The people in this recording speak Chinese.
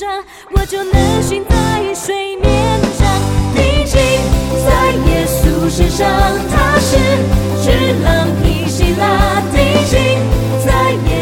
上，我就能寻在水面上。定睛在耶稣身上，他是巨浪平息啦。定睛在耶